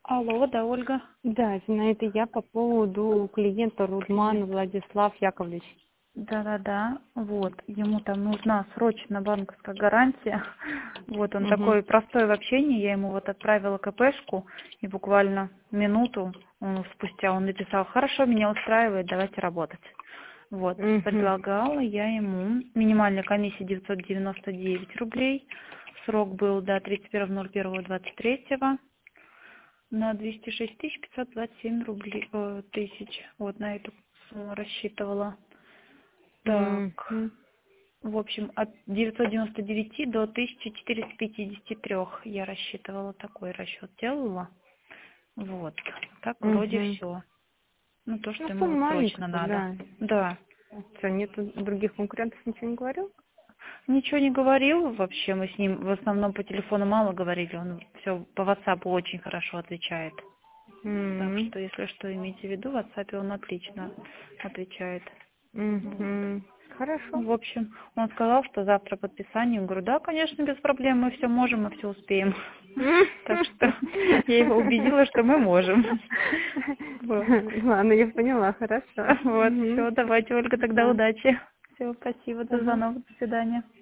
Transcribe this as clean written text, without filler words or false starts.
Алло, да, Ольга. Да, Зинаида, я по поводу клиента Рудман Владислав Яковлевич. Да-да-да, вот, ему там нужна срочно банковская гарантия. Вот, он Угу. такой простой в общении, я ему вот отправила КПшку, и буквально минуту спустя он написал: хорошо, меня устраивает, давайте работать. Вот, Угу. предлагала я ему минимальная комиссия 999 рублей, срок был до 31.01.23 на 206 527 рублей, тысяч. Вот на эту сумму рассчитывала. Так, Угу. в общем, от 999 до 1453 я рассчитывала, такой расчет делала. Вот, так вроде Угу. все. Ну, то, Ну, что ему сумма вот маленькая, срочно надо. да. Да. Что, нету других конкурентов, ничего не говорил? Ничего не говорил вообще, мы с ним в основном по телефону мало говорили, он все по WhatsApp очень хорошо отвечает. Так что, если что, имейте в виду, в WhatsApp он отлично отвечает. Вот. Угу. Хорошо. В общем, он сказал, что завтра подписание. Я говорю, да, конечно, без проблем, мы все можем, мы все успеем. Так что я его убедила, что мы можем. Вот. Ладно, я поняла, хорошо. Вот, Угу. все, давайте, Ольга, тогда Да. удачи. Все, спасибо за Ага. звонок, до свидания.